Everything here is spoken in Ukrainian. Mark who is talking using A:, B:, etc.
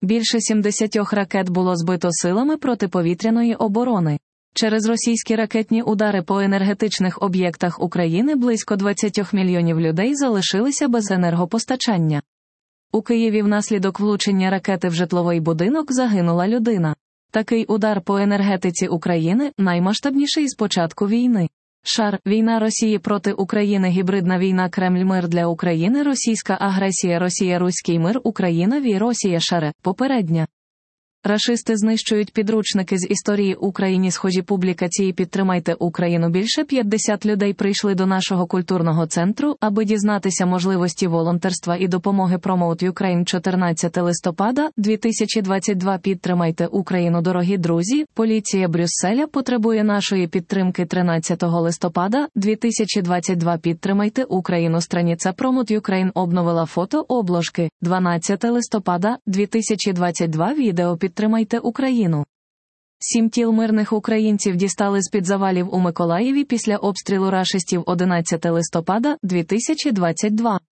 A: Більше 70 ракет було збито силами протиповітряної оборони. Через російські ракетні удари по енергетичних об'єктах України близько 20 мільйонів людей залишилися без енергопостачання. У Києві внаслідок влучення ракети в житловий будинок загинула людина. Такий удар по енергетиці України – наймасштабніший з початку війни. Шар. Війна Росії проти України. Гібридна війна. Кремль. Мир для України. Російська агресія. Росія. Руський мир. Україна. Росія. Шаре. Попередня. Рашисти знищують підручники з історії Україні. Схожі публікації. Підтримайте Україну. Більше 50 людей прийшли до нашого культурного центру, аби дізнатися можливості волонтерства і допомоги. Promote Ukraine. 14 листопада 2022. Підтримайте Україну. Дорогі друзі, поліція Брюсселя потребує нашої підтримки. 13 листопада 2022. Підтримайте Україну. Страниця Promote Ukraine обновила фото обложки. 12 листопада 2022. Відео. Підтримайте Україну. 7 тіл мирних українців дістали з-під завалів у Миколаєві після обстрілу рашистів. 11 листопада 2022.